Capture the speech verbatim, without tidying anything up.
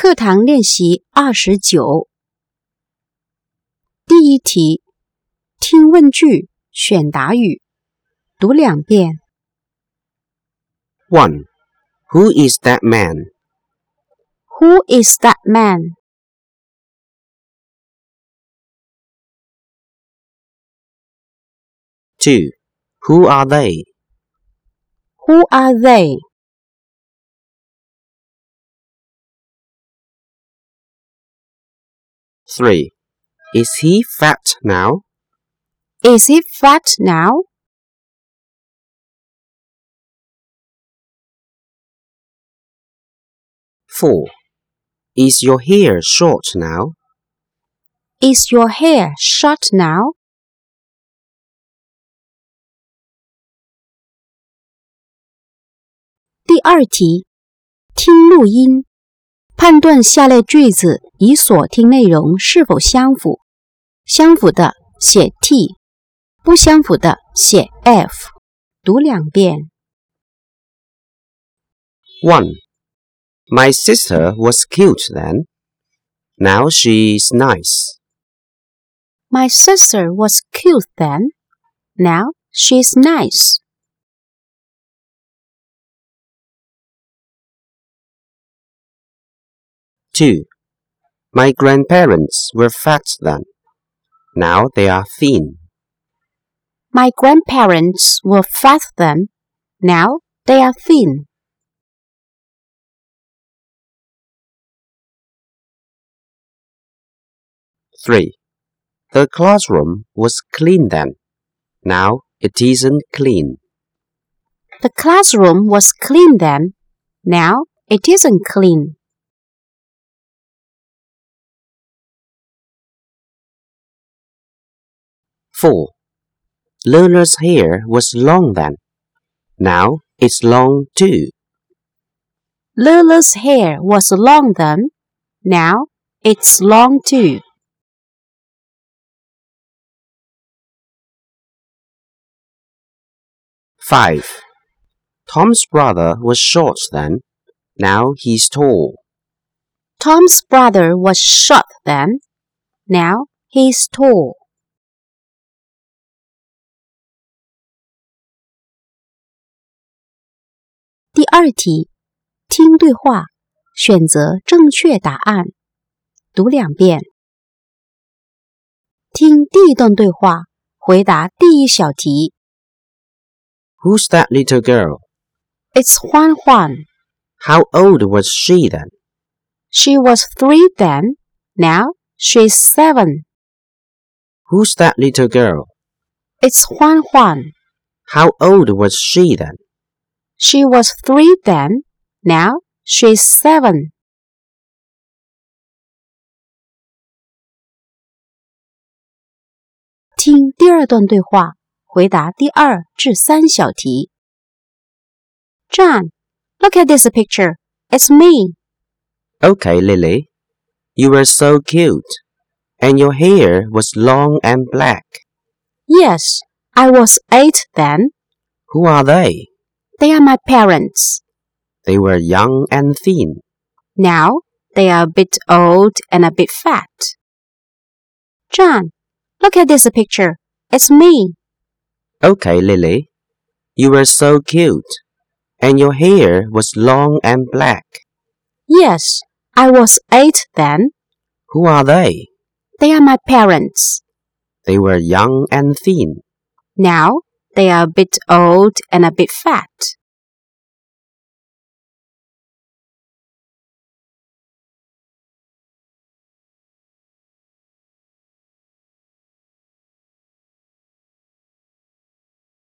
课堂练习二十九。第一题，听问句，选答语，读两遍。 one. Who is that man? Who is that man? two. Who are they? Who are they? three. Is he fat now? Is he fat now? four. Is your hair short now? Is your hair short now? 第二题，听录音，判断下列句子与所听内容是否相符。相符的写 T， 不相符的写 F。读两遍。 one. My sister was cute then. Now she's nice. My sister was cute then. Now she's nice. two. My grandparents were fat then. Now they are thin. My grandparents were fat then. Now they are thin. three. The classroom was clean then. Now it isn't clean. The classroom was clean then. Now it isn't clean. four. Learner's hair was long then. Now it's long too. Lula's hair was long then. Now it's long too. five. Tom's brother was short then. Now he's tall. Tom's brother was short then. Now he's tall. 第二题，听对话，选择正确答案。读两遍。听第一段对话，回答第一小题。 Who's that little girl? It's Huan Huan. How old was she then? She was three then. Now she's seven. Who's that little girl? It's Huan Huan. How old was she then? She was three then. Now she's seven. 听第二段对话，回答第二至三小题。John, look at this picture. It's me. Okay, Lily. You were so cute. And your hair was long and black. Yes, I was eight then. Who are they? They are my parents. They were young and thin. Now they are a bit old and a bit fat. John, look at this picture. It's me. Okay, Lily. You were so cute. And your hair was long and black. Yes, I was eight then. Who are they? They are my parents. They were young and thin. Now they are a bit old and a bit fat.